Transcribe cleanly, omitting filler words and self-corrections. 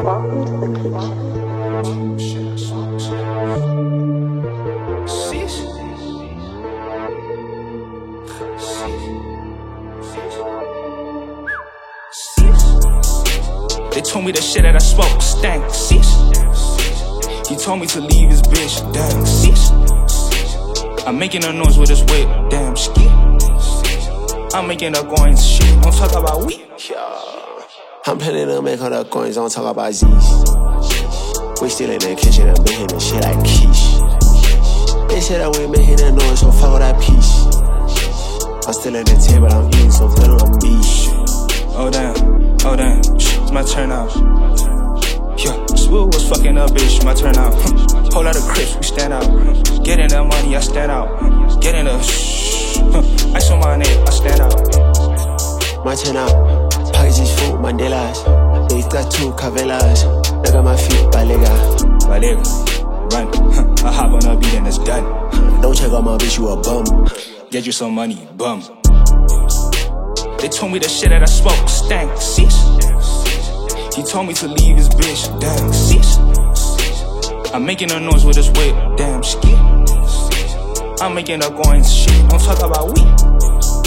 Welcome to the kitchen. They told me the shit that I spoke stank. He told me to leave his bitch. Damn. I'm making a noise with his whip. Damn. I'm making her coins. Shit. Don't talk about we. I'm planning to make all the coins. Don't talk about Z's. We still in the kitchen. I'm making the shit like quiche. They said that we ain't making that noise, so fuck all that peace. I'm still at the table. I'm eating, so put on beach. Oh damn. Oh damn. It's my turn out. Yeah, Swoop was fucking up, bitch. My turn out. Whole lot of crips, we stand out. Getting the money, I stand out. Getting the ice on my neck, I stand out. My turn out. Pockets is full, Mandelas. They got two cavelas. Look at my feet, Balega. Run. I hop on a beat and it's done. Don't check out my bitch, you a bum. Get you some money, bum. They told me the shit that I spoke stank. He told me to leave his bitch. Damn. I'm making a noise with his whip. Damn. I'm making her coins. Shit. Don't talk about we.